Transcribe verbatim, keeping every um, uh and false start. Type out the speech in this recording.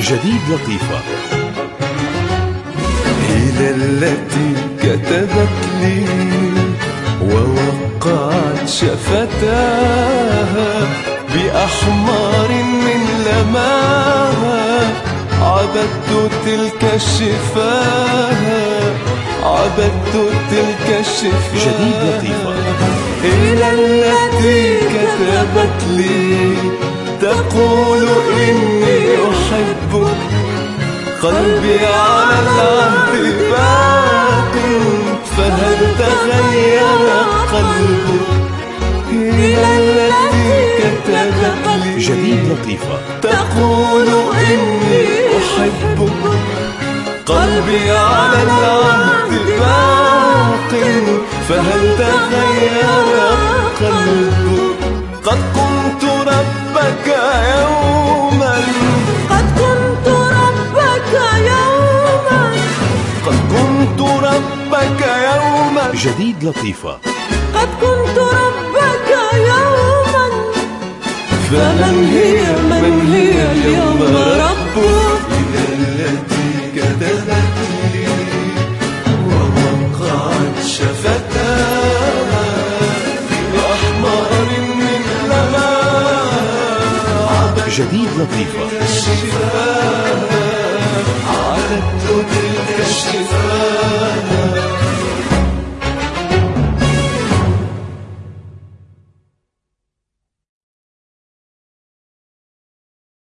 جديد لطيفة. إلى التي كتبت لي ووقعت شفتاها بأحمار من لماها، عبدت تلك الشفاها، عبدت تلك الشفاها. جديد لطيفة. إلى التي كتبت لي تقول إني أحبك، قلبي على العهد باق، فهل تغير قلبك؟ إلى التي كتبت لي جديد لطيفة. تقول إني أحبك، قلبي على العهد باق، فهل تغير قلبك؟ قد كنت ربك يوما، قد كنت ربك يوما، قد كنت ربك يوما. جديد لطيفة. قد كنت ربك يوما، فمن هي من هي اليوم ربك؟ إلى التي كتبت لي ووقعت شفتاها بأحمار من لماها، جديد لطيفة. الشفاء عددت تلك الشفاء،